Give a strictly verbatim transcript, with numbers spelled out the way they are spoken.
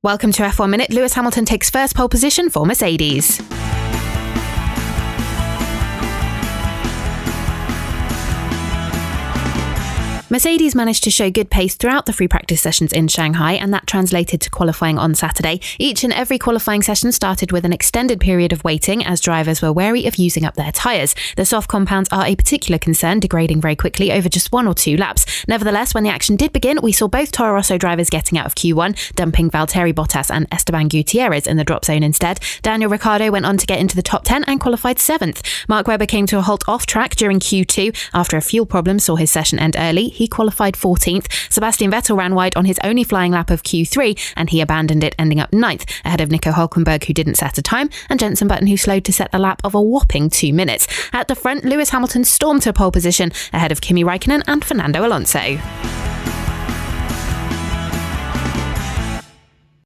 Welcome to F one Minute. Lewis Hamilton takes first pole position for Mercedes. Mercedes managed to show good pace throughout the free practice sessions in Shanghai, and that translated to qualifying on Saturday. Each and every qualifying session started with an extended period of waiting as drivers were wary of using up their tyres. The soft compounds are a particular concern, degrading very quickly over just one or two laps. Nevertheless, when the action did begin, we saw both Toro Rosso drivers getting out of Q one, dumping Valtteri Bottas and Esteban Gutierrez in the drop zone instead. Daniel Ricciardo went on to get into the top ten and qualified seventh. Mark Webber came to a halt off track during Q two after a fuel problem saw his session end early. He qualified fourteenth. Sebastian Vettel ran wide on his only flying lap of Q three, and he abandoned it, ending up ninth, ahead of Nico Hülkenberg, who didn't set a time, and Jenson Button, who slowed to set the lap of a whopping two minutes. At the front, Lewis Hamilton stormed to pole position, ahead of Kimi Raikkonen and Fernando Alonso.